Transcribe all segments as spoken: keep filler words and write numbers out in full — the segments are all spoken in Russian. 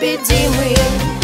непобедимы.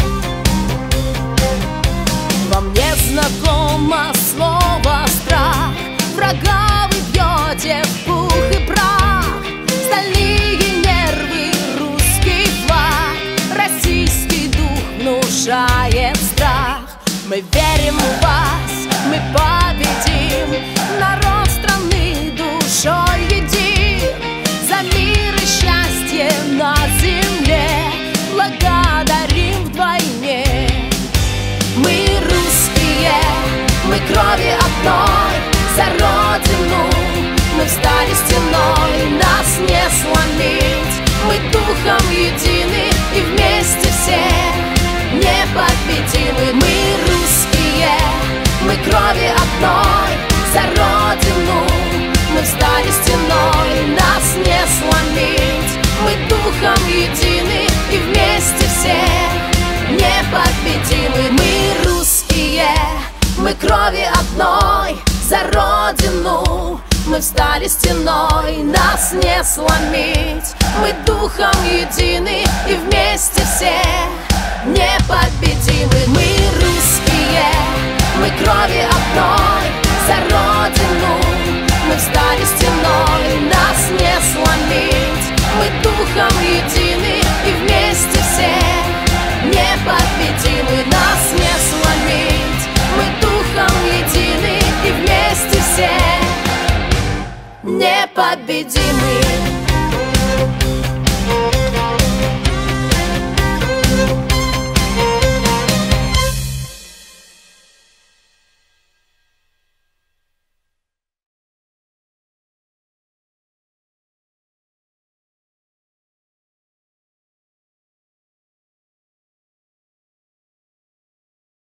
Вам не знакомо слово страх, врага вы бьете в пух и прах. Стальные нервы, русский флаг, российский дух внушает страх. Мы верим в вас, мы победим, народ страны душой един. За мир и счастье на земле благодарим вдвойне. Мы русские, мы крови одной, за родину мы встали стеной. Нас не сломить, мы духом едины и вместе все непобедимы. Мы русские, мы крови одной, за родину мы встали стеной. Нас не сломить, мы духом едины и вместе все непобедимы. Мы русские, мы крови одной, за родину мы встали стеной. Нас не сломить, мы духом едины и вместе все непобедимы. Мы русские, мы крови одной, за родину мы встали стеной. Нас не сломить, мы духом едины и вместе все непобедимы. Нас не сломить, мы духом едины и вместе все непобедимы.